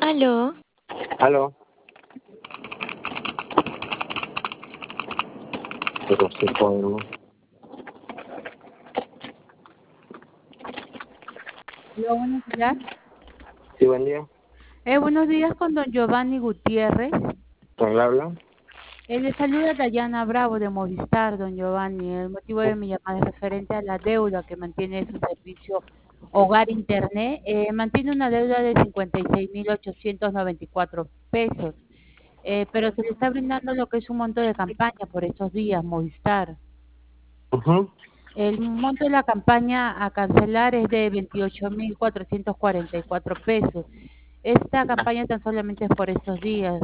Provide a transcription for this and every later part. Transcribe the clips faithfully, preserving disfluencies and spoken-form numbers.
Aló. Aló. Pero sí puedo. Hola, buenos días. Sí, buen día. Eh, buenos días con don Giovanni Gutiérrez. ¿Quién le habla? Eh, le saluda Dayana Bravo de Movistar, don Giovanni. El motivo de mi llamada es referente a la deuda que mantiene su servicio Hogar Internet. Eh, mantiene una deuda de cincuenta y seis mil ochocientos noventa y cuatro pesos, eh, pero se le está brindando lo que es un monto de campaña por estos días, Movistar. Ujú. El monto de la campaña a cancelar es de veintiocho mil cuatrocientos cuarenta y cuatro pesos. Esta campaña tan solamente es por estos días.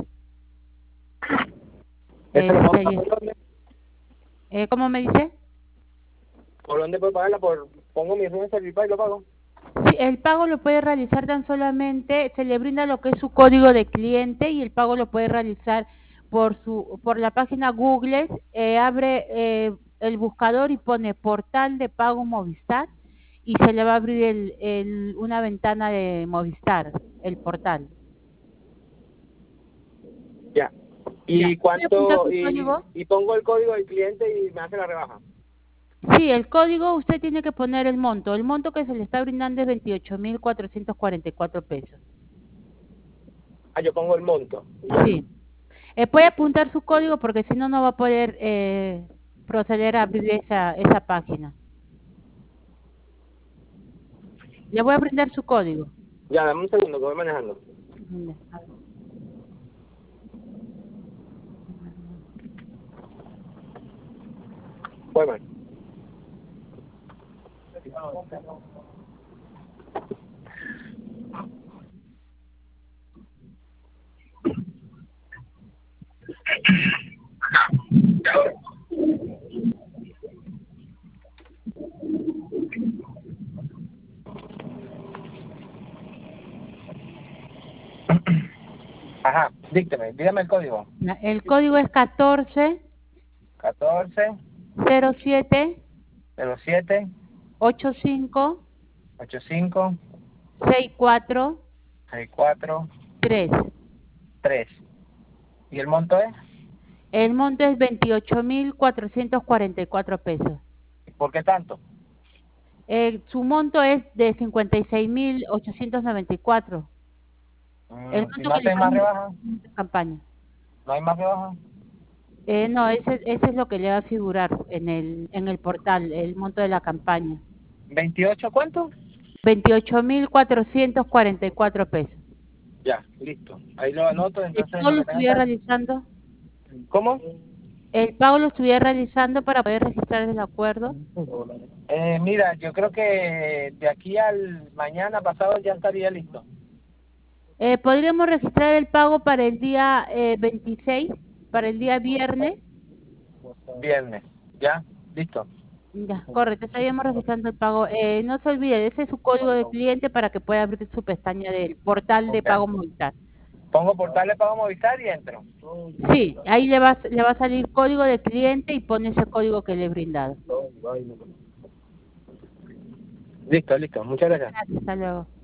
¿Eso Eh, lo puedo sería- pagar por dónde? eh, ¿Cómo me dice? ¿Por dónde puedo pagarla? Por, pongo mi red Servipay y lo pago. Sí, el pago lo puede realizar tan solamente, se le brinda lo que es su código de cliente y el pago lo puede realizar por su por la página Google, eh, abre eh, el buscador y pone portal de pago Movistar y se le va a abrir el, el- una ventana de Movistar, el portal. Ya. Ya. ¿Y ¿Puede apuntar cuánto? su Y, código? y pongo el código del cliente y me hace la rebaja. Sí, el código usted tiene que poner el monto. El monto que se le está brindando es veintiocho mil cuatrocientos cuarenta y cuatro pesos. Ah, yo pongo el monto. Ya. Sí. Eh, puede apuntar su código porque si no, no va a poder eh, proceder a abrir esa, esa página. Le voy a brindar su código. Ya, dame un segundo que voy manejando. Mira, a ver. Voy, man. Ajá, dícteme, dígame el código. Ya, el código es catorce catorce cero siete cero siete ochenta y cinco ochenta y cinco sesenta y cuatro sesenta y cuatro tres. tres. ¿Y el monto es? El monto es veintiocho mil cuatrocientos cuarenta y cuatro pesos. ¿Por qué tanto? Eh, su monto es de cincuenta y seis mil ochocientos noventa y cuatro. El Mm, ¿y monto no que le hacen más estamos rebaja? dando en campaña. ¿No hay más rebaja? Eh, no, ese, ese es lo que le va a figurar en el, en el portal, el monto de la campaña. ¿veintiocho cuánto? veintiocho mil cuatrocientos cuarenta y cuatro pesos. Ya, listo. Ahí lo anoto, ¿El entonces pago lo lo que tengo que estuviera hacer. realizando? ¿Cómo? ¿El pago lo estuviera realizando para poder registrar el acuerdo? Eh, mira, yo creo que de aquí al mañana pasado ya estaría listo. Eh, podríamos registrar el pago para el día eh, veintiséis, para el día viernes. Viernes. ¿Ya? Listo. Ya, correcto, estaríamos registrando el pago. Eh, no se olvide, ese es su código de cliente para que pueda abrir su pestaña del portal de Ok. pago Movistar. Pongo portal de pago Movistar y entro. Sí, ahí le va, a- le va a salir código de cliente y pone ese código que le he brindado. Listo, listo. Muchas gracias. Gracias, hasta luego.